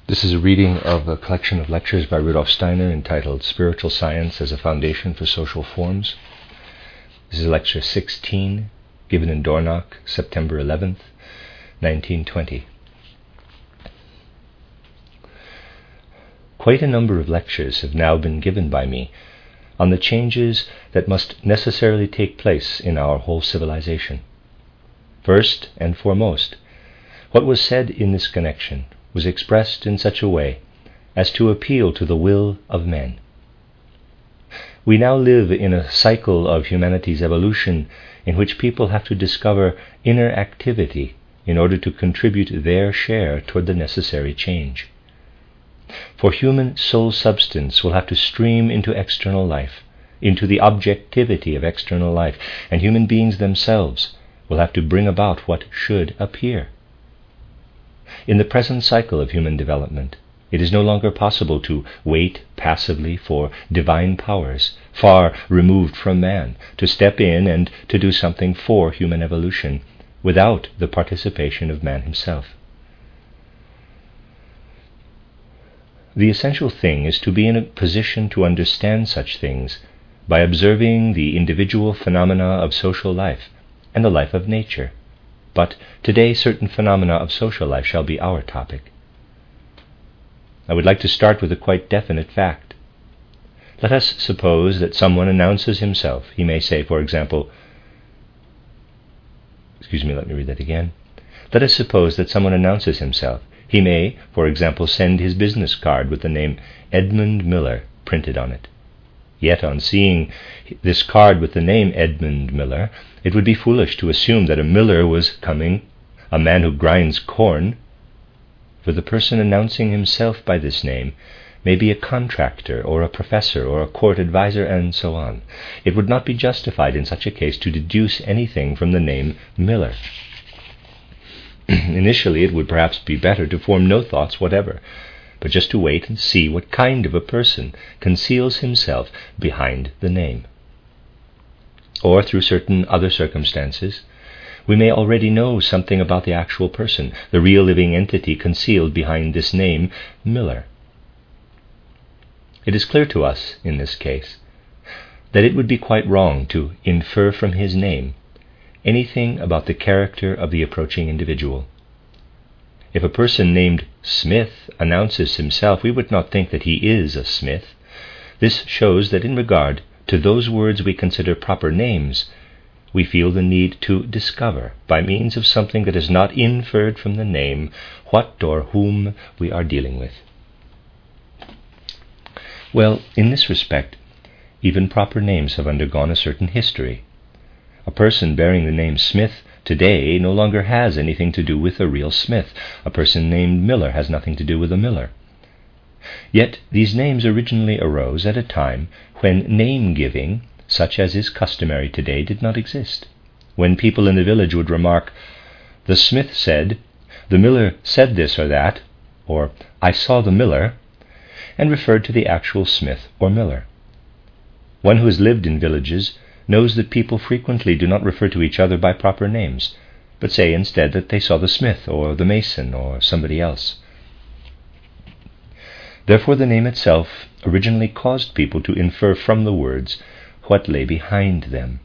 This is a reading of a collection of lectures by Rudolf Steiner entitled Spiritual Science as a Foundation for Social Forms. This is lecture 16, given in Dornach, September 11th, 1920. Quite a number of lectures have now been given by me on the changes that must necessarily take place in our whole civilization. First and foremost, what was said in this connection was expressed in such a way as to appeal to the will of men. We now live in a cycle of humanity's evolution in which people have to discover inner activity in order to contribute their share toward the necessary change. For human soul substance will have to stream into external life, into the objectivity of external life, and human beings themselves will have to bring about what should appear. In the present cycle of human development, it is no longer possible to wait passively for divine powers, far removed from man, to step in and to do something for human evolution without the participation of man himself. The essential thing is to be in a position to understand such things by observing the individual phenomena of social life and the life of nature. But today certain phenomena of social life shall be our topic. I would like to start with a quite definite fact. Let us suppose that someone announces himself. He may say, for example, Let us suppose that someone announces himself. He may, for example, send his business card with the name Edmund Miller printed on it. Yet on seeing this card with the name Edmund Miller, it would be foolish to assume that a miller was coming, a man who grinds corn, for the person announcing himself by this name may be a contractor or a professor or a court advisor and so on. It would not be justified in such a case to deduce anything from the name Miller. Initially, it would perhaps be better to form no thoughts whatever, but just to wait and see what kind of a person conceals himself behind the name. Or through certain other circumstances, we may already know something about the actual person, the real living entity concealed behind this name, Miller. It is clear to us, in this case, that it would be quite wrong to infer from his name anything about the character of the approaching individual. If a person named Smith announces himself, we would not think that he is a Smith. This shows that in regard to those words we consider proper names, we feel the need to discover, by means of something that is not inferred from the name, what or whom we are dealing with. Well, in this respect, even proper names have undergone a certain history. A person bearing the name Smith today no longer has anything to do with a real Smith. A person named Miller has nothing to do with a Miller. Yet these names originally arose at a time when name-giving, such as is customary today, did not exist. When people in the village would remark, "The Smith said," "The Miller said this or that," or "I saw the Miller," and referred to the actual Smith or Miller. One who has lived in villages knows that people frequently do not refer to each other by proper names, but say instead that they saw the smith or the mason or somebody else. Therefore the name itself originally caused people to infer from the words what lay behind them.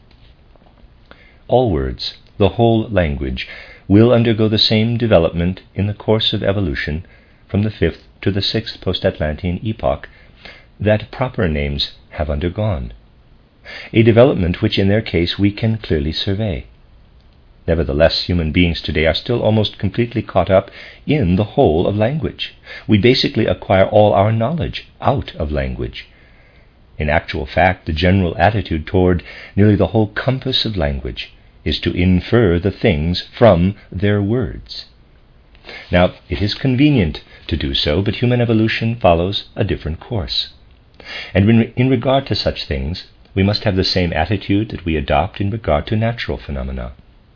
All words, the whole language, will undergo the same development in the course of evolution from the 5th to the 6th post-Atlantean epoch that proper names have undergone, a development which in their case we can clearly survey. Nevertheless, human beings today are still almost completely caught up in the whole of language. We basically acquire all our knowledge out of language. In actual fact, the general attitude toward nearly the whole compass of language is to infer the things from their words. Now, it is convenient to do so, but human evolution follows a different course. And in regard to such things, we must have the same attitude that we adopt in regard to natural phenomena.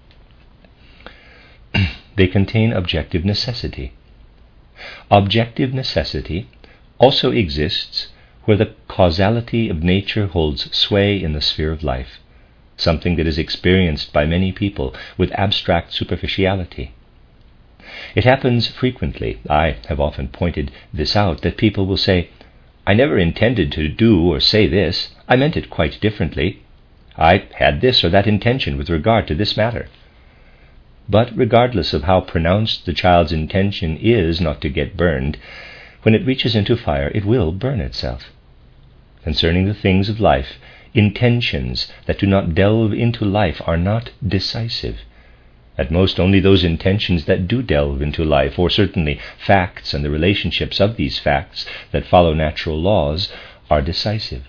They contain objective necessity. Objective necessity also exists where the causality of nature holds sway in the sphere of life, something that is experienced by many people with abstract superficiality. It happens frequently, I have often pointed this out, that people will say, "I never intended to do or say this. I meant it quite differently. I had this or that intention with regard to this matter." But regardless of how pronounced the child's intention is not to get burned, when it reaches into fire, it will burn itself. Concerning the things of life, intentions that do not delve into life are not decisive. At most, only those intentions that do delve into life, or certainly facts and the relationships of these facts that follow natural laws, are decisive.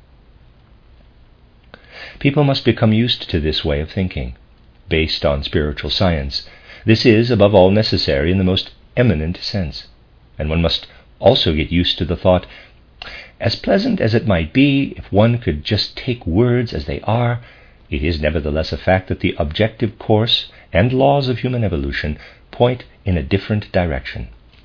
People must become used to this way of thinking, based on spiritual science. This is, above all, necessary in the most eminent sense, and one must also get used to the thought, as pleasant as it might be if one could just take words as they are, it is nevertheless a fact that the objective course and laws of human evolution point in a different direction.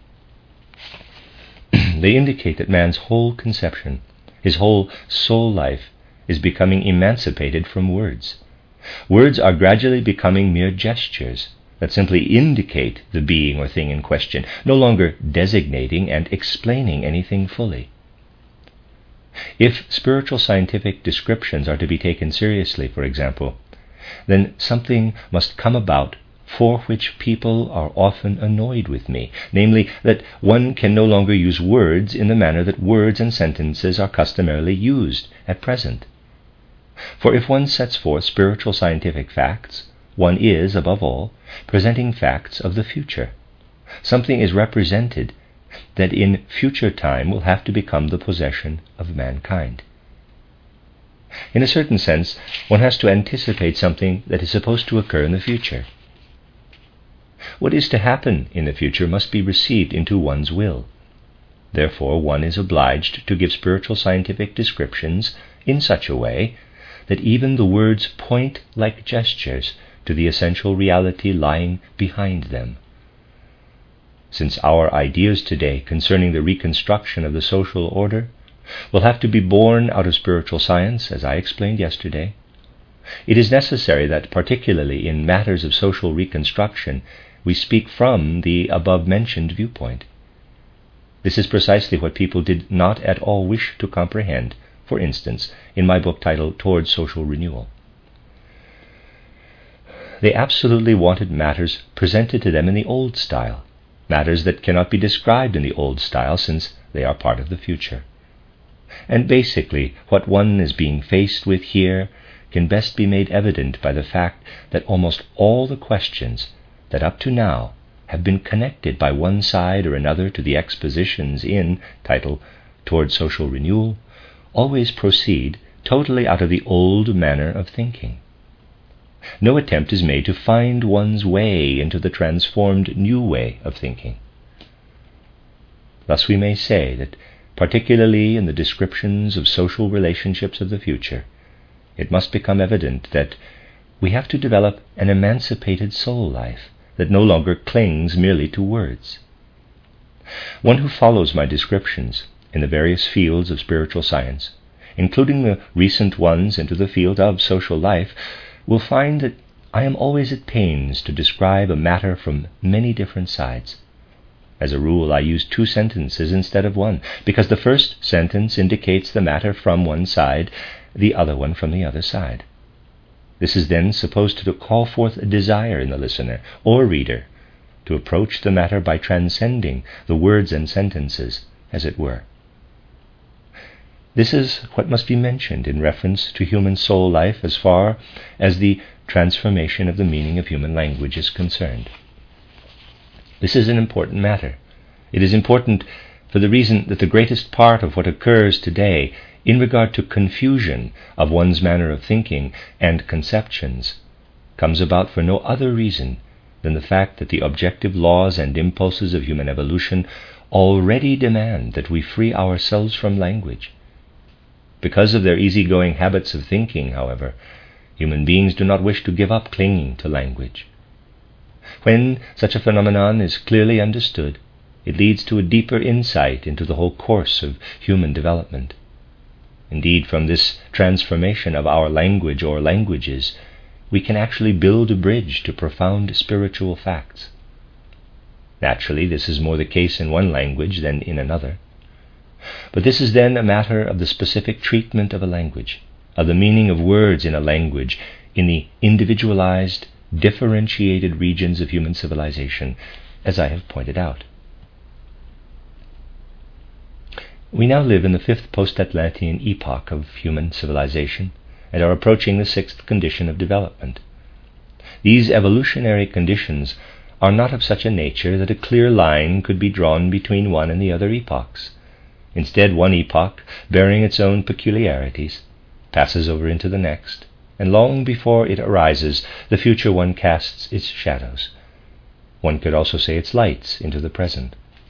They indicate that man's whole conception, his whole soul life, is becoming emancipated from words. Words are gradually becoming mere gestures that simply indicate the being or thing in question, no longer designating and explaining anything fully. If spiritual scientific descriptions are to be taken seriously, for example, then something must come about for which people are often annoyed with me, namely, that one can no longer use words in the manner that words and sentences are customarily used at present. For if one sets forth spiritual scientific facts, one is, above all, presenting facts of the future. Something is represented that in future time will have to become the possession of mankind. In a certain sense, one has to anticipate something that is supposed to occur in the future. What is to happen in the future must be received into one's will. Therefore, one is obliged to give spiritual scientific descriptions in such a way that even the words point like gestures to the essential reality lying behind them. Since our ideas today concerning the reconstruction of the social order will have to be born out of spiritual science, as I explained yesterday, it is necessary that, particularly in matters of social reconstruction, we speak from the above-mentioned viewpoint. This is precisely what people did not at all wish to comprehend, for instance, in my book titled Towards Social Renewal. They absolutely wanted matters presented to them in the old style, matters that cannot be described in the old style since they are part of the future. And basically, what one is being faced with here can best be made evident by the fact that almost all the questions that up to now have been connected by one side or another to the expositions in title Towards Social Renewal always proceed totally out of the old manner of thinking. No attempt is made to find one's way into the transformed new way of thinking. Thus we may say that, particularly in the descriptions of social relationships of the future, it must become evident that we have to develop an emancipated soul life that no longer clings merely to words. One who follows my descriptions in the various fields of spiritual science, including the recent ones into the field of social life, will find that I am always at pains to describe a matter from many different sides. As a rule, I use 2 sentences instead of 1, because the first sentence indicates the matter from one side, the other one from the other side. This is then supposed to call forth a desire in the listener or reader to approach the matter by transcending the words and sentences, as it were. This is what must be mentioned in reference to human soul life as far as the transformation of the meaning of human language is concerned. This is an important matter. It is important for the reason that the greatest part of what occurs today in regard to confusion of one's manner of thinking and conceptions comes about for no other reason than the fact that the objective laws and impulses of human evolution already demand that we free ourselves from language. Because of their easygoing habits of thinking, however, human beings do not wish to give up clinging to language. When such a phenomenon is clearly understood, it leads to a deeper insight into the whole course of human development. Indeed, from this transformation of our language or languages, we can actually build a bridge to profound spiritual facts. Naturally, this is more the case in one language than in another. But this is then a matter of the specific treatment of a language, of the meaning of words in a language, in the individualized, differentiated regions of human civilization, as I have pointed out. We now live in the fifth post-Atlantean epoch of human civilization and are approaching the sixth condition of development. These evolutionary conditions are not of such a nature that a clear line could be drawn between one and the other epochs. Instead, one epoch, bearing its own peculiarities, passes over into the next, and long before it arises, the future one casts its shadows. One could also say its lights into the present.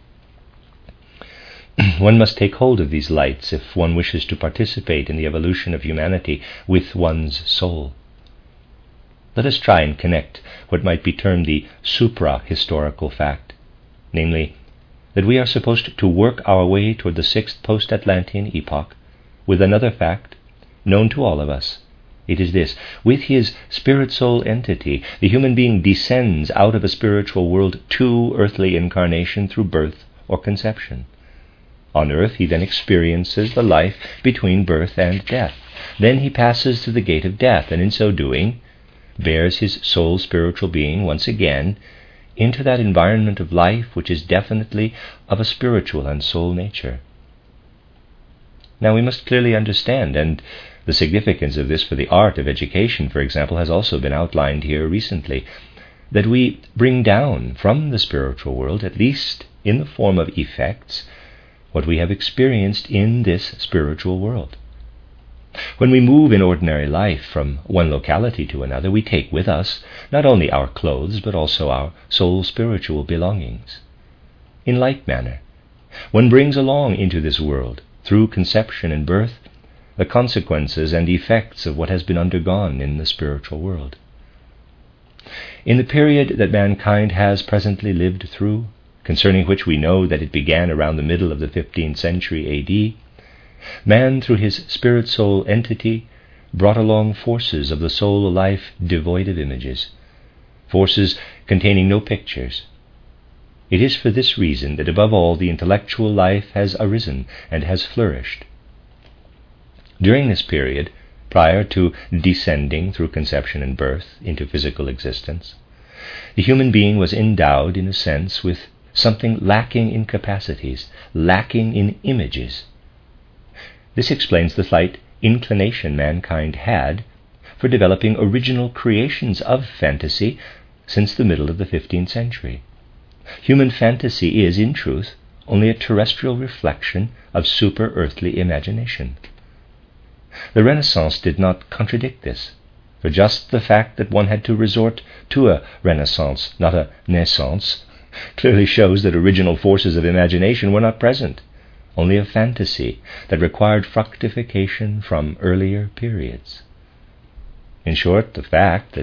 One must take hold of these lights if one wishes to participate in the evolution of humanity with one's soul. Let us try and connect what might be termed the supra-historical fact, namely, that we are supposed to work our way toward the sixth post-Atlantean epoch with another fact known to all of us. It is this: with his spirit-soul entity, the human being descends out of a spiritual world to earthly incarnation through birth or conception. On earth he then experiences the life between birth and death. Then he passes through the gate of death, and in so doing bears his soul spiritual being once again into that environment of life which is definitely of a spiritual and soul nature. Now we must clearly understand, and the significance of this for the art of education, for example, has also been outlined here recently, that we bring down from the spiritual world, at least in the form of effects, what we have experienced in this spiritual world. When we move in ordinary life from one locality to another, we take with us not only our clothes, but also our soul spiritual belongings. In like manner, one brings along into this world, through conception and birth, the consequences and effects of what has been undergone in the spiritual world. In the period that mankind has presently lived through, concerning which we know that it began around the middle of the 15th century A.D., man, through his spirit-soul entity, brought along forces of the soul life devoid of images, forces containing no pictures. It is for this reason that above all the intellectual life has arisen and has flourished. During this period, prior to descending through conception and birth into physical existence, the human being was endowed, in a sense, with something lacking in capacities, lacking in images. This explains the slight inclination mankind had for developing original creations of fantasy since the middle of the 15th century. Human fantasy is, in truth, only a terrestrial reflection of super-earthly imagination. The Renaissance did not contradict this, for just the fact that one had to resort to a Renaissance, not a naissance, clearly shows that original forces of imagination were not present, only a fantasy that required fructification from earlier periods. In short, the fact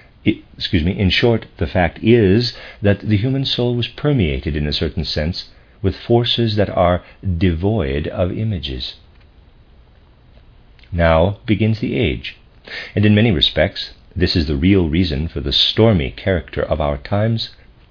is that the human soul was permeated in a certain sense with forces that are devoid of images. Now begins the age, and in many respects this is the real reason for the stormy character of our times,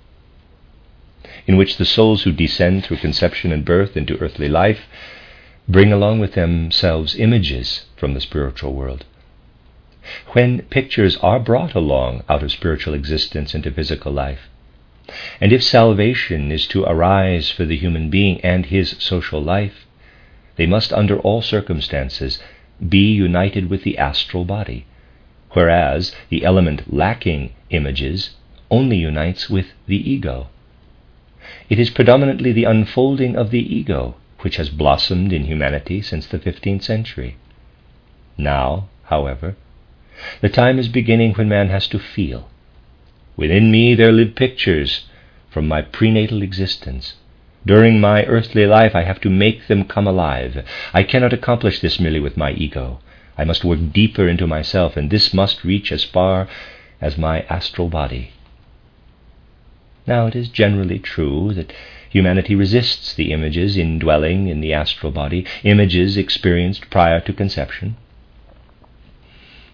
in which the souls who descend through conception and birth into earthly life bring along with themselves images from the spiritual world. When pictures are brought along out of spiritual existence into physical life, and if salvation is to arise for the human being and his social life, they must under all circumstances be united with the astral body, whereas the element lacking images only unites with the ego. It is predominantly the unfolding of the ego which has blossomed in humanity since the 15th century. Now, however, the time is beginning when man has to feel. Within me there live pictures from my prenatal existence. During my earthly life I have to make them come alive. I cannot accomplish this merely with my ego. I must work deeper into myself, and this must reach as far as my astral body. Now it is generally true that humanity resists the images indwelling in the astral body, images experienced prior to conception.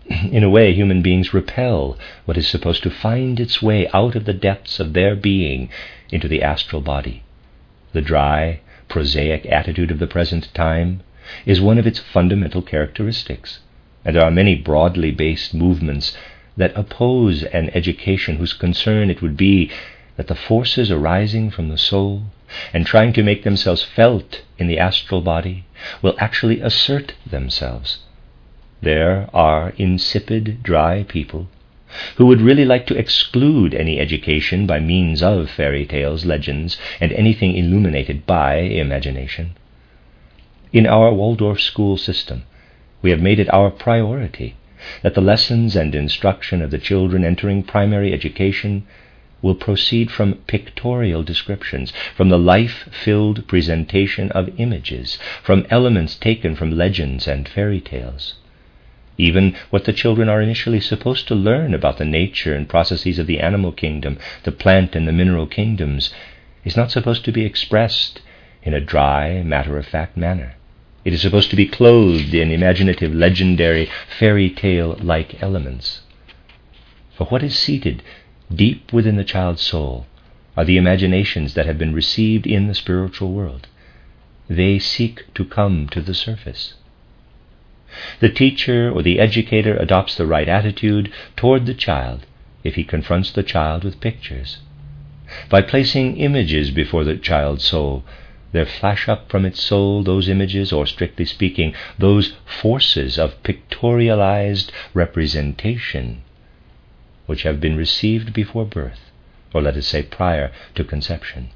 In a way, human beings repel what is supposed to find its way out of the depths of their being into the astral body. The dry, prosaic attitude of the present time is one of its fundamental characteristics, and there are many broadly based movements that oppose an education whose concern it would be that the forces arising from the soul and trying to make themselves felt in the astral body will actually assert themselves. There are insipid, dry people who would really like to exclude any education by means of fairy tales, legends, and anything illuminated by imagination. In our Waldorf school system, we have made it our priority that the lessons and instruction of the children entering primary education will proceed from pictorial descriptions, from the life-filled presentation of images, from elements taken from legends and fairy tales. Even what the children are initially supposed to learn about the nature and processes of the animal kingdom, the plant and the mineral kingdoms, is not supposed to be expressed in a dry, matter-of-fact manner. It is supposed to be clothed in imaginative, legendary, fairy tale-like elements. For what is seated deep within the child's soul are the imaginations that have been received in the spiritual world. They seek to come to the surface. The teacher or the educator adopts the right attitude toward the child if he confronts the child with pictures. By placing images before the child's soul, there flash up from its soul those images, or strictly speaking, those forces of pictorialized representation which have been received before birth, or let us say prior to conception.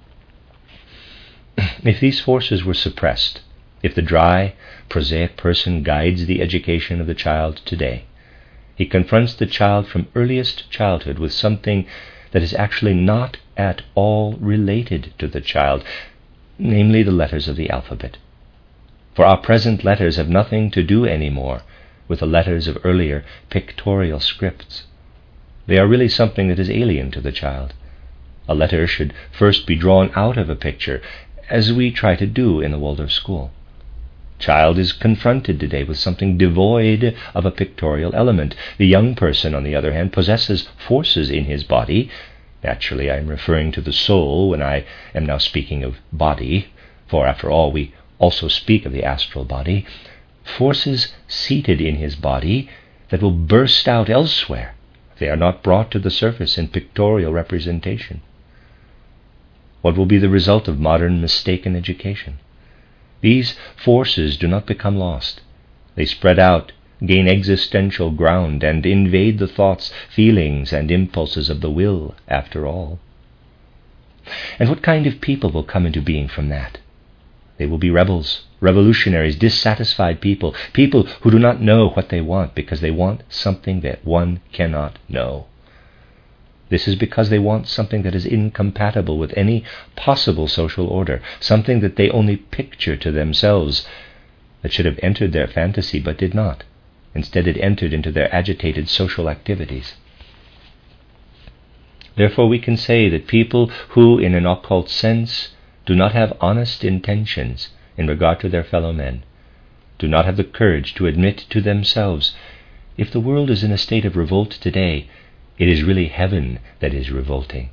If these forces were suppressed, if the dry, prosaic person guides the education of the child today, he confronts the child from earliest childhood with something that is actually not at all related to the child, namely the letters of the alphabet. For our present letters have nothing to do anymore with the letters of earlier pictorial scripts. They are really something that is alien to the child. A letter should first be drawn out of a picture, as we try to do in the Waldorf school. Child is confronted today with something devoid of a pictorial element. The young person, on the other hand, possesses forces in his body. Naturally, I am referring to the soul when I am now speaking of body, for after all, we also speak of the astral body. Forces seated in his body that will burst out elsewhere if they are not brought to the surface in pictorial representation. What will be the result of modern mistaken education? These forces do not become lost. They spread out, gain existential ground, and invade the thoughts, feelings, and impulses of the will, after all. And what kind of people will come into being from that? They will be rebels, revolutionaries, dissatisfied people, people who do not know what they want because they want something that one cannot know. This is because they want something that is incompatible with any possible social order, something that they only picture to themselves, that should have entered their fantasy but did not. Instead, it entered into their agitated social activities. Therefore, we can say that people who, in an occult sense, do not have honest intentions in regard to their fellow men, do not have the courage to admit to themselves, if the world is in a state of revolt today, it is really heaven that is revolting.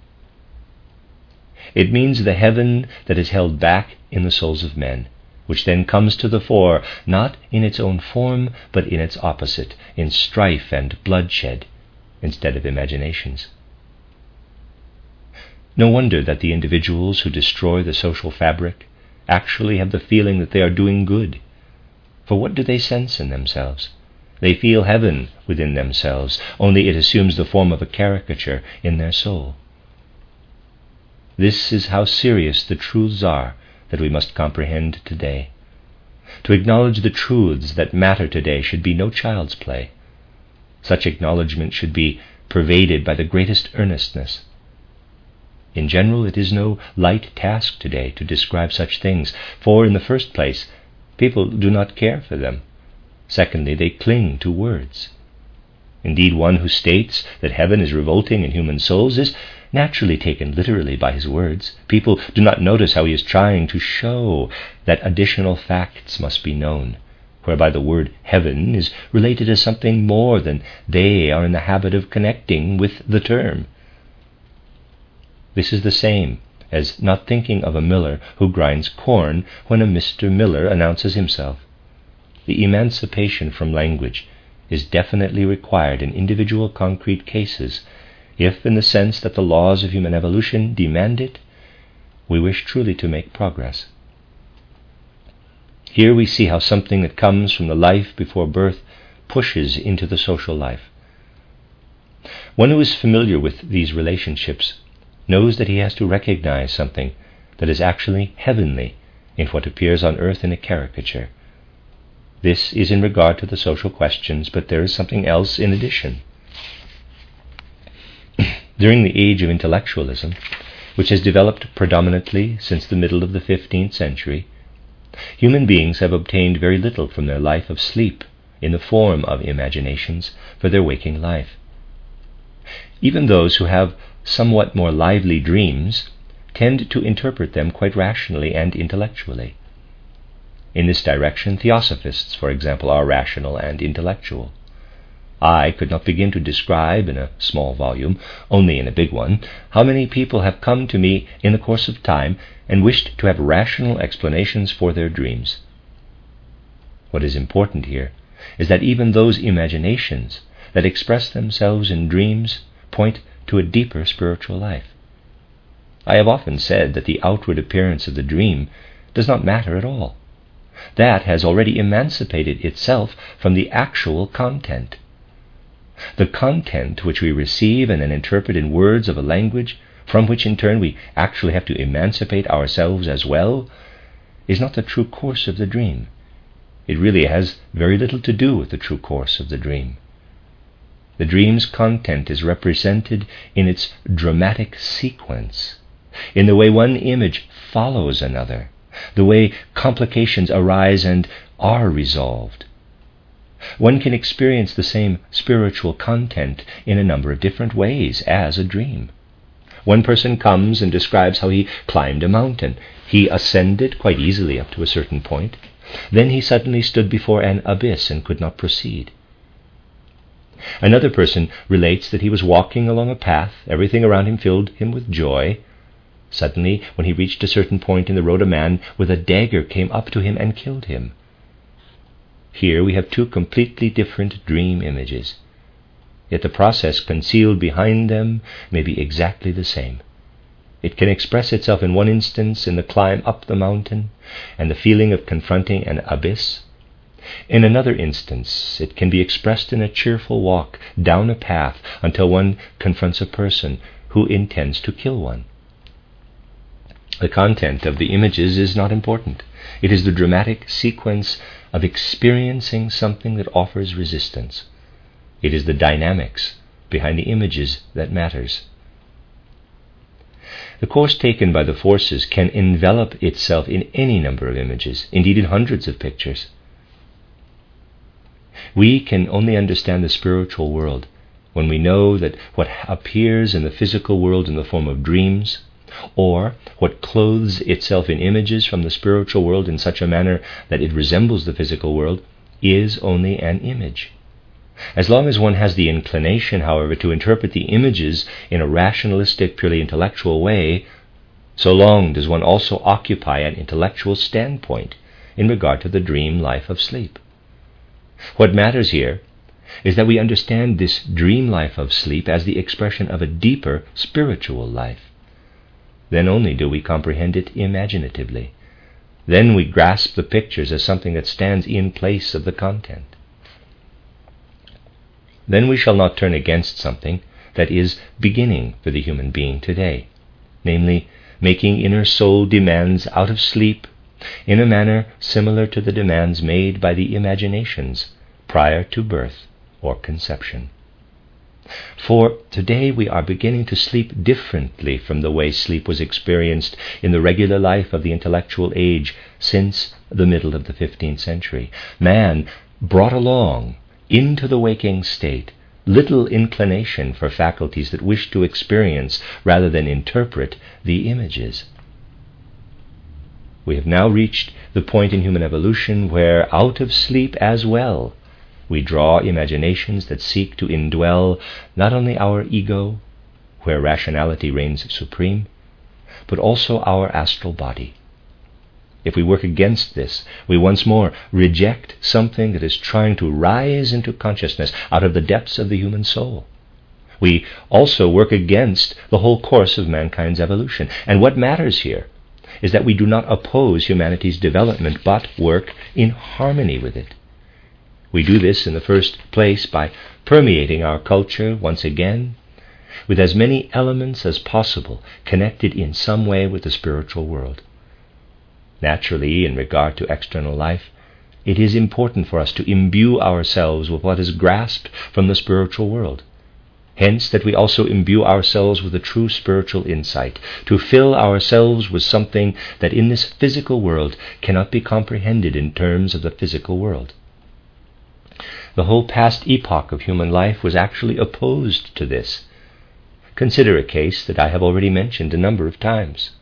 It means the heaven that is held back in the souls of men, which then comes to the fore, not in its own form, but in its opposite, in strife and bloodshed, instead of imaginations. No wonder that the individuals who destroy the social fabric actually have the feeling that they are doing good. For what do they sense in themselves? They feel heaven within themselves, only it assumes the form of a caricature in their soul. This is how serious the truths are that we must comprehend today. To acknowledge the truths that matter today should be no child's play. Such acknowledgement should be pervaded by the greatest earnestness. In general, it is no light task today to describe such things, for in the first place, people do not care for them. Secondly, they cling to words. Indeed, one who states that heaven is revolting in human souls is naturally taken literally by his words. People do not notice how he is trying to show that additional facts must be known, whereby the word heaven is related as something more than they are in the habit of connecting with the term. This is the same as not thinking of a miller who grinds corn when a Mr. Miller announces himself. The emancipation from language is definitely required in individual concrete cases if, in the sense that the laws of human evolution demand it, we wish truly to make progress. Here we see how something that comes from the life before birth pushes into the social life. One who is familiar with these relationships knows that he has to recognize something that is actually heavenly in what appears on earth in a caricature. This is in regard to the social questions, but there is something else in addition. During the age of intellectualism, which has developed predominantly since the middle of the 15th century, human beings have obtained very little from their life of sleep in the form of imaginations for their waking life. Even those who have somewhat more lively dreams tend to interpret them quite rationally and intellectually. In this direction, theosophists, for example, are rational and intellectual. I could not begin to describe in a small volume, only in a big one, how many people have come to me in the course of time and wished to have rational explanations for their dreams. What is important here is that even those imaginations that express themselves in dreams point to a deeper spiritual life. I have often said that the outward appearance of the dream does not matter at all. That has already emancipated itself from the actual content. The content which we receive and then interpret in words of a language, from which in turn we actually have to emancipate ourselves as well, is not the true course of the dream. It really has very little to do with the true course of the dream. The dream's content is represented in its dramatic sequence, in the way one image follows another, the way complications arise and are resolved. One can experience the same spiritual content in a number of different ways as a dream. One person comes and describes how he climbed a mountain. He ascended quite easily up to a certain point. Then he suddenly stood before an abyss and could not proceed. Another person relates that he was walking along a path. Everything around him filled him with joy. Suddenly, when he reached a certain point in the road, a man with a dagger came up to him and killed him. Here we have two completely different dream images, yet the process concealed behind them may be exactly the same. It can express itself in one instance in the climb up the mountain and the feeling of confronting an abyss. In another instance, it can be expressed in a cheerful walk down a path until one confronts a person who intends to kill one. The content of the images is not important. It is the dramatic sequence of experiencing something that offers resistance. It is the dynamics behind the images that matters. The course taken by the forces can envelop itself in any number of images, indeed in hundreds of pictures. We can only understand the spiritual world when we know that what appears in the physical world in the form of dreams, or what clothes itself in images from the spiritual world in such a manner that it resembles the physical world, is only an image. As long as one has the inclination, however, to interpret the images in a rationalistic, purely intellectual way, so long does one also occupy an intellectual standpoint in regard to the dream life of sleep. What matters here is that we understand this dream life of sleep as the expression of a deeper spiritual life. Then only do we comprehend it imaginatively. Then we grasp the pictures as something that stands in place of the content. Then we shall not turn against something that is beginning for the human being today, namely, making inner soul demands out of sleep in a manner similar to the demands made by the imaginations prior to birth or conception. For today we are beginning to sleep differently from the way sleep was experienced in the regular life of the intellectual age since the middle of the 15th century. Man brought along into the waking state little inclination for faculties that wish to experience rather than interpret the images. We have now reached the point in human evolution where, out of sleep as well, we draw imaginations that seek to indwell not only our ego, where rationality reigns supreme, but also our astral body. If we work against this, we once more reject something that is trying to rise into consciousness out of the depths of the human soul. We also work against the whole course of mankind's evolution. And what matters here is that we do not oppose humanity's development, but work in harmony with it. We do this in the first place by permeating our culture once again with as many elements as possible connected in some way with the spiritual world. Naturally, in regard to external life, it is important for us to imbue ourselves with what is grasped from the spiritual world. Hence, that we also imbue ourselves with a true spiritual insight, to fill ourselves with something that in this physical world cannot be comprehended in terms of the physical world. The whole past epoch of human life was actually opposed to this. Consider a case that I have already mentioned a number of times.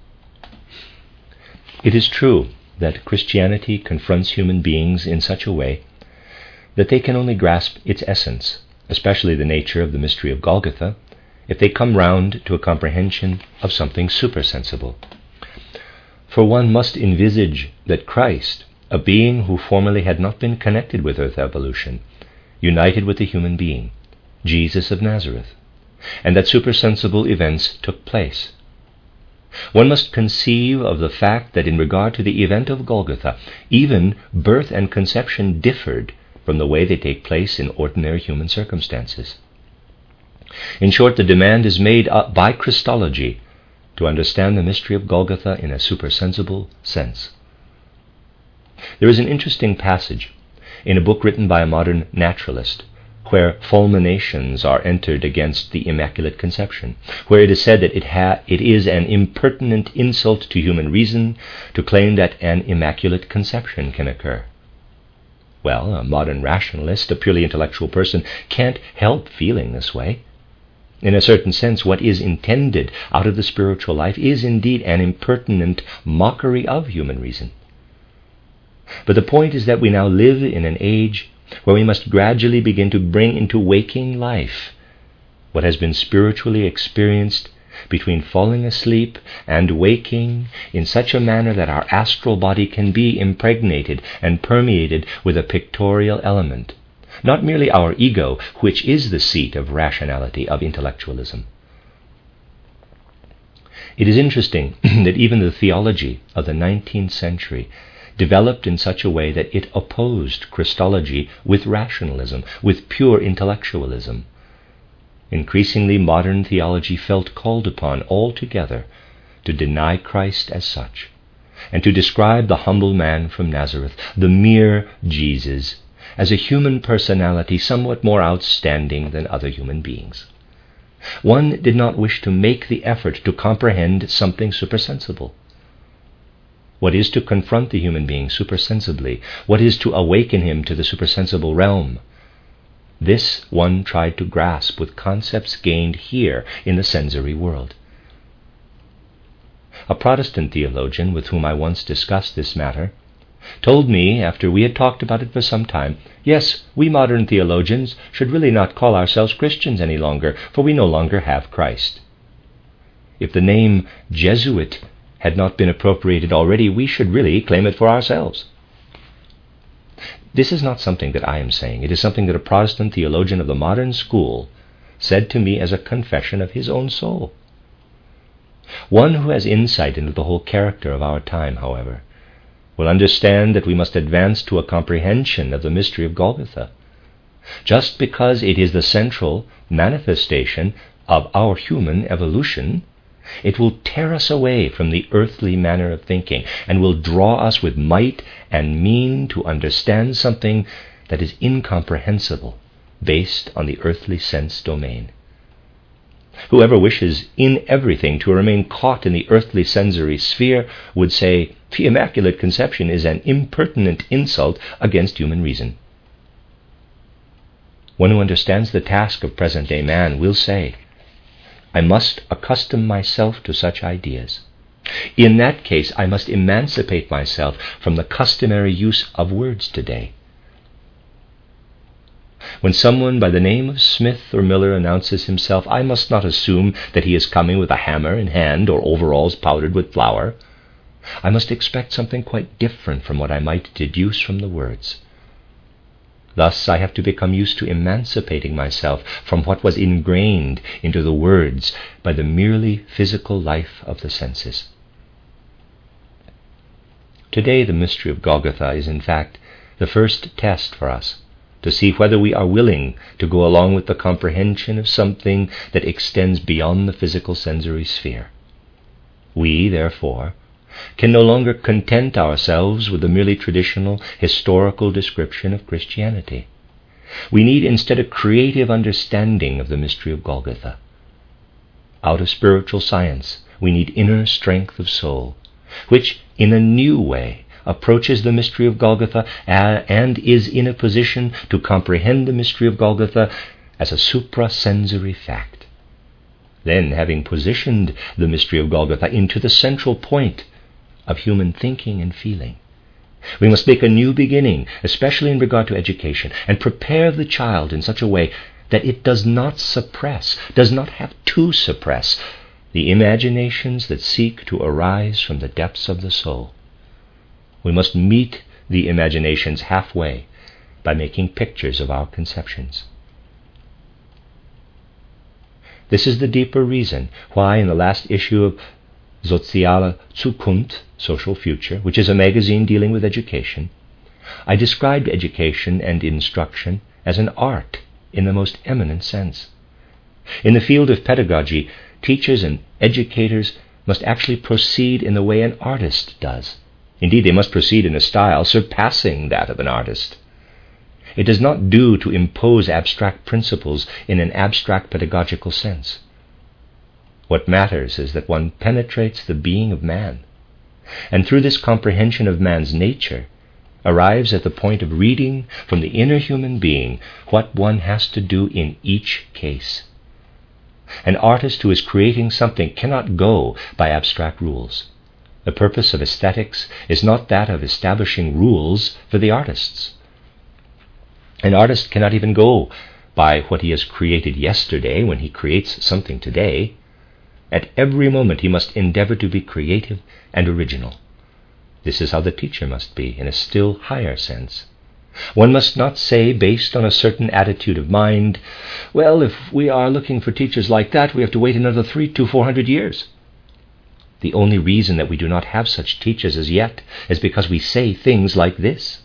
It is true that Christianity confronts human beings in such a way that they can only grasp its essence, especially the nature of the mystery of Golgotha, if they come round to a comprehension of something supersensible. For one must envisage that Christ, a being who formerly had not been connected with earth evolution, united with the human being, Jesus of Nazareth, and that supersensible events took place. One must conceive of the fact that in regard to the event of Golgotha, even birth and conception differed from the way they take place in ordinary human circumstances. In short, the demand is made up by Christology to understand the mystery of Golgotha in a supersensible sense. There is an interesting passage in a book written by a modern naturalist where fulminations are entered against the Immaculate Conception, where it is said that it is an impertinent insult to human reason to claim that an Immaculate Conception can occur. Well, a modern rationalist, a purely intellectual person, can't help feeling this way. In a certain sense, what is intended out of the spiritual life is indeed an impertinent mockery of human reason. But the point is that we now live in an age where we must gradually begin to bring into waking life what has been spiritually experienced between falling asleep and waking in such a manner that our astral body can be impregnated and permeated with a pictorial element, not merely our ego, which is the seat of rationality, of intellectualism. It is interesting that even the theology of the 19th century developed in such a way that it opposed Christology with rationalism, with pure intellectualism. Increasingly, modern theology felt called upon altogether to deny Christ as such, and to describe the humble man from Nazareth, the mere Jesus, as a human personality somewhat more outstanding than other human beings. One did not wish to make the effort to comprehend something supersensible. What is to confront the human being supersensibly? What is to awaken him to the supersensible realm? This one tried to grasp with concepts gained here in the sensory world. A Protestant theologian with whom I once discussed this matter told me, after we had talked about it for some time, yes, we modern theologians should really not call ourselves Christians any longer, for we no longer have Christ. If the name Jesuit had not been appropriated already, we should really claim it for ourselves. This is not something that I am saying. It is something that a Protestant theologian of the modern school said to me as a confession of his own soul. One who has insight into the whole character of our time, however, will understand that we must advance to a comprehension of the mystery of Golgotha. Just because it is the central manifestation of our human evolution, it will tear us away from the earthly manner of thinking and will draw us with might and mean to understand something that is incomprehensible based on the earthly sense domain. Whoever wishes in everything to remain caught in the earthly sensory sphere would say the Immaculate Conception is an impertinent insult against human reason. One who understands the task of present-day man will say, I must accustom myself to such ideas. In that case, I must emancipate myself from the customary use of words today. When someone by the name of Smith or Miller announces himself, I must not assume that he is coming with a hammer in hand or overalls powdered with flour. I must expect something quite different from what I might deduce from the words. Thus I have to become used to emancipating myself from what was ingrained into the words by the merely physical life of the senses. Today the mystery of Golgotha is in fact the first test for us to see whether we are willing to go along with the comprehension of something that extends beyond the physical sensory sphere. We, therefore, can no longer content ourselves with the merely traditional historical description of Christianity. We need instead a creative understanding of the mystery of Golgotha. Out of spiritual science, we need inner strength of soul, which in a new way approaches the mystery of Golgotha and is in a position to comprehend the mystery of Golgotha as a suprasensory fact. Then, having positioned the mystery of Golgotha into the central point of human thinking and feeling, we must make a new beginning, especially in regard to education, and prepare the child in such a way that it does not have to suppress the imaginations that seek to arise from the depths of the soul. We must meet the imaginations halfway by making pictures of our conceptions. This is the deeper reason why in the last issue of Soziale Zukunft, Social Future, which is a magazine dealing with education, I described education and instruction as an art in the most eminent sense. In the field of pedagogy, teachers and educators must actually proceed in the way an artist does. Indeed, they must proceed in a style surpassing that of an artist. It does not do to impose abstract principles in an abstract pedagogical sense. What matters is that one penetrates the being of man, and through this comprehension of man's nature, arrives at the point of reading from the inner human being what one has to do in each case. An artist who is creating something cannot go by abstract rules. The purpose of aesthetics is not that of establishing rules for the artists. An artist cannot even go by what he has created yesterday when he creates something today. At every moment he must endeavor to be creative and original. This is how the teacher must be in a still higher sense. One must not say, based on a certain attitude of mind, well, if we are looking for teachers like that, we have to wait another 300 to 400 years. The only reason that we do not have such teachers as yet is because we say things like this.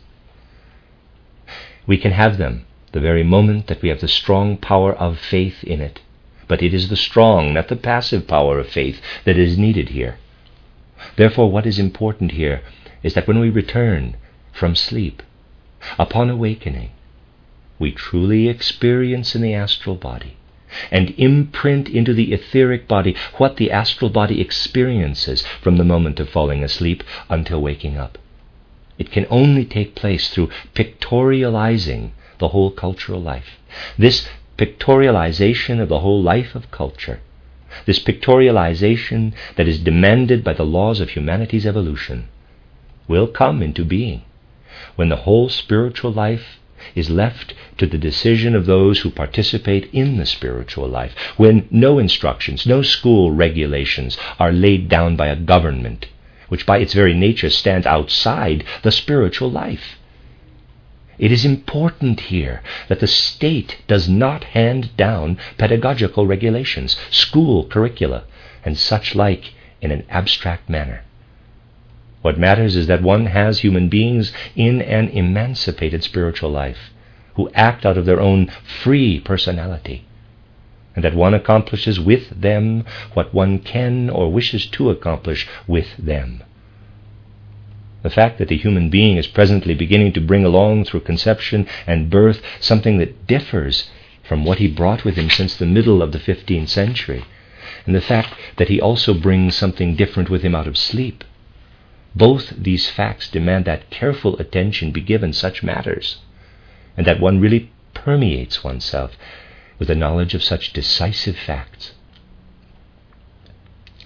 We can have them the very moment that we have the strong power of faith in it. But it is the strong, not the passive power of faith that is needed here. Therefore, what is important here is that when we return from sleep, upon awakening, we truly experience in the astral body and imprint into the etheric body what the astral body experiences from the moment of falling asleep until waking up. It can only take place through pictorializing the whole cultural life. This pictorialization of the whole life of culture, this pictorialization that is demanded by the laws of humanity's evolution, will come into being when the whole spiritual life is left to the decision of those who participate in the spiritual life, when no instructions, no school regulations are laid down by a government, which by its very nature stands outside the spiritual life. It is important here that the state does not hand down pedagogical regulations, school curricula, and such like in an abstract manner. What matters is that one has human beings in an emancipated spiritual life who act out of their own free personality, and that one accomplishes with them what one can or wishes to accomplish with them. The fact that the human being is presently beginning to bring along through conception and birth something that differs from what he brought with him since the middle of the 15th century, and the fact that he also brings something different with him out of sleep, both these facts demand that careful attention be given such matters, and that one really permeates oneself with the knowledge of such decisive facts.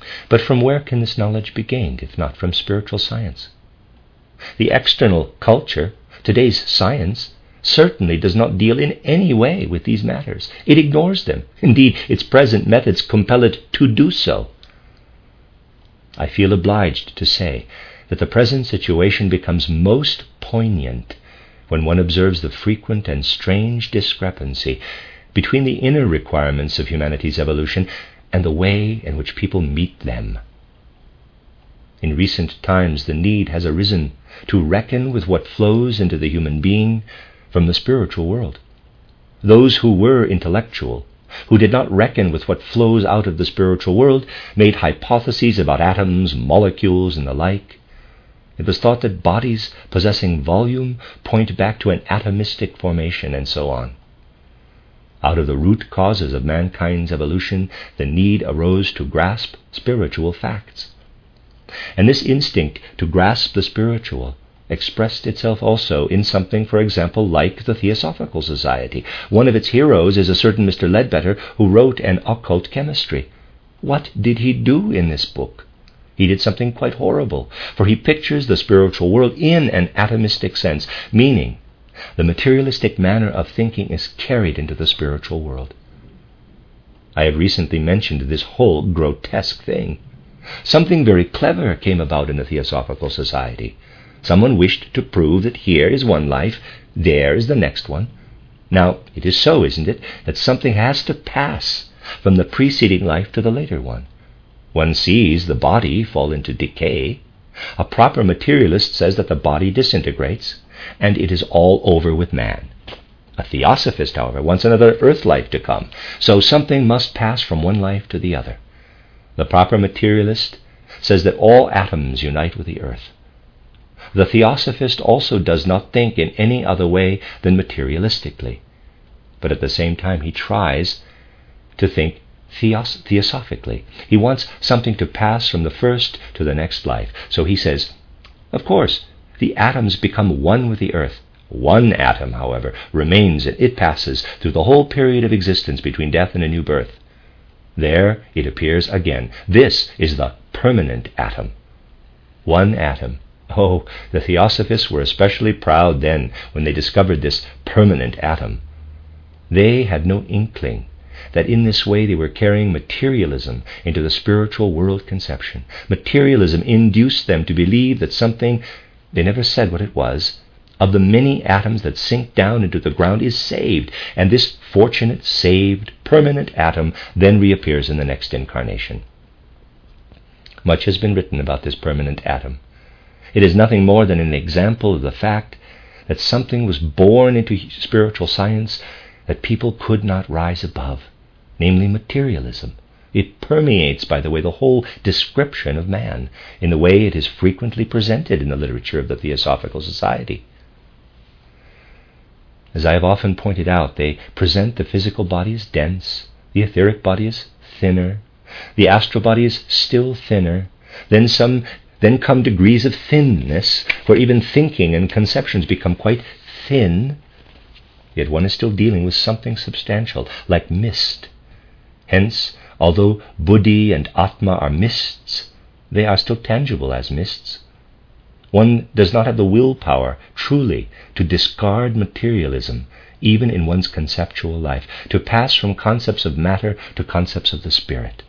But from where can this knowledge be gained, if not from spiritual science? The external culture, today's science, certainly does not deal in any way with these matters. It ignores them. Indeed, its present methods compel it to do so. I feel obliged to say that the present situation becomes most poignant when one observes the frequent and strange discrepancy between the inner requirements of humanity's evolution and the way in which people meet them. In recent times, the need has arisen to reckon with what flows into the human being from the spiritual world. Those who were intellectual, who did not reckon with what flows out of the spiritual world, made hypotheses about atoms, molecules, and the like. It was thought that bodies possessing volume point back to an atomistic formation, and so on. Out of the root causes of mankind's evolution, the need arose to grasp spiritual facts. And this instinct to grasp the spiritual expressed itself also in something, for example, like the Theosophical Society. One of its heroes is a certain Mr. Leadbetter, who wrote an occult chemistry. What did he do in this book? He did something quite horrible, for he pictures the spiritual world in an atomistic sense, meaning the materialistic manner of thinking is carried into the spiritual world. I have recently mentioned this whole grotesque thing. Something very clever came about in the Theosophical Society. Someone wished to prove that here is one life, there is the next one. Now, it is so, isn't it, that something has to pass from the preceding life to the later one. One sees the body fall into decay. A proper materialist says that the body disintegrates, and it is all over with man. A theosophist, however, wants another earth life to come, so something must pass from one life to the other. The proper materialist says that all atoms unite with the earth. The theosophist also does not think in any other way than materialistically, but at the same time he tries to think theosophically. He wants something to pass from the first to the next life. So he says, of course, the atoms become one with the earth. One atom, however, remains, and it passes through the whole period of existence between death and a new birth. There it appears again. This is the permanent atom. One atom. Oh, the Theosophists were especially proud then when they discovered this permanent atom. They had no inkling that in this way they were carrying materialism into the spiritual world conception. Materialism induced them to believe that something, they never said what it was, of the many atoms that sink down into the ground is saved, and this fortunate, saved, permanent atom then reappears in the next incarnation. Much has been written about this permanent atom. It is nothing more than an example of the fact that something was born into spiritual science that people could not rise above, namely materialism. It permeates, by the way, the whole description of man in the way it is frequently presented in the literature of the Theosophical Society. As I have often pointed out, they present the physical body as dense, the etheric body as thinner, the astral body is still thinner, then come degrees of thinness, where even thinking and conceptions become quite thin, yet one is still dealing with something substantial, like mist. Hence, although Buddhi and Atma are mists, they are still tangible as mists. One does not have the willpower, truly, to discard materialism, even in one's conceptual life, to pass from concepts of matter to concepts of the spirit.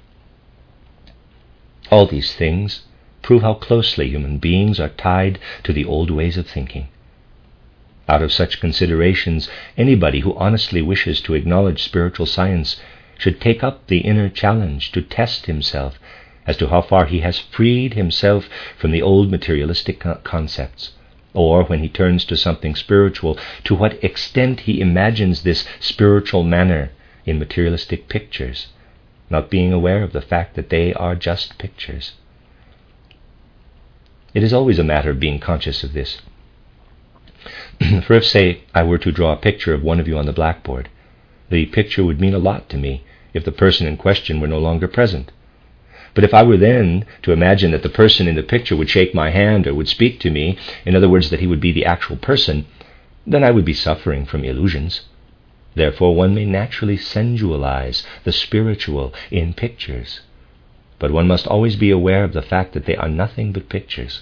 All these things prove how closely human beings are tied to the old ways of thinking. Out of such considerations, anybody who honestly wishes to acknowledge spiritual science should take up the inner challenge to test himself as to how far he has freed himself from the old materialistic concepts, or when he turns to something spiritual, to what extent he imagines this spiritual manner in materialistic pictures, not being aware of the fact that they are just pictures. It is always a matter of being conscious of this. For if, say, I were to draw a picture of one of you on the blackboard, the picture would mean a lot to me if the person in question were no longer present. But if I were then to imagine that the person in the picture would shake my hand or would speak to me, in other words, that he would be the actual person, then I would be suffering from illusions. Therefore one may naturally sensualize the spiritual in pictures. but one must always be aware of the fact that they are nothing but pictures.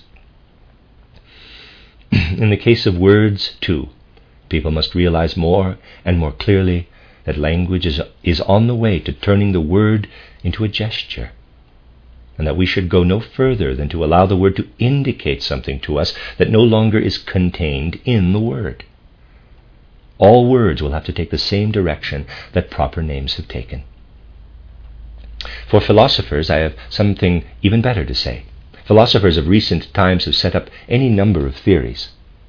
In the case of words, too, people must realize more and more clearly that language is on the way to turning the word into a gesture, and that we should go no further than to allow the word to indicate something to us that no longer is contained in the word. All words will have to take the same direction that proper names have taken. For philosophers, I have something even better to say. Philosophers of recent times have set up any number of theories.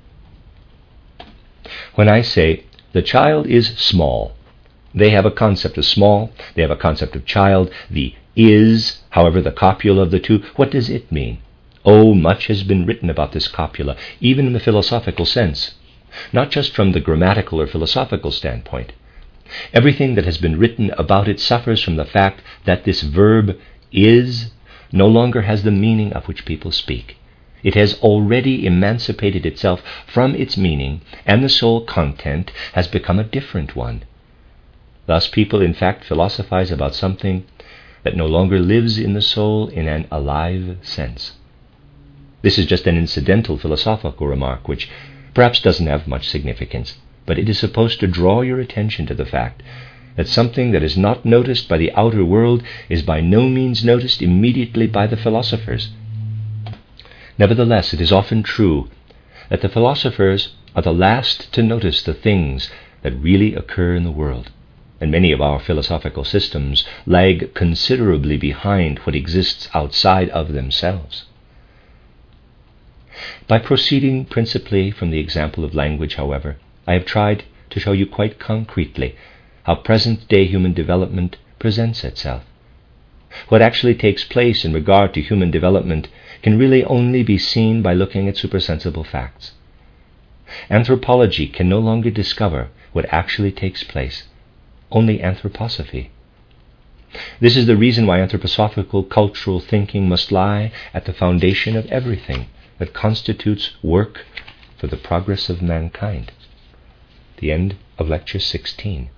When I say the child is small, they have a concept of small, they have a concept of child. The is, however, the copula of the two, what does it mean? Oh, much has been written about this copula, even in the philosophical sense, not just from the grammatical or philosophical standpoint. Everything that has been written about it suffers from the fact that this verb is no longer has the meaning of which people speak. It has already emancipated itself from its meaning, and the soul content has become a different one. Thus people, in fact, philosophize about something that no longer lives in the soul in an alive sense. This is just an incidental philosophical remark, which perhaps doesn't have much significance, but it is supposed to draw your attention to the fact that something that is not noticed by the outer world is by no means noticed immediately by the philosophers. Nevertheless, it is often true that the philosophers are the last to notice the things that really occur in the world, and many of our philosophical systems lag considerably behind what exists outside of themselves. By proceeding principally from the example of language, however, I have tried to show you quite concretely how present-day human development presents itself. What actually takes place in regard to human development can really only be seen by looking at supersensible facts. Anthropology can no longer discover what actually takes place, only anthroposophy. This is the reason why anthroposophical cultural thinking must lie at the foundation of everything that constitutes work for the progress of mankind. The end of Lecture 16.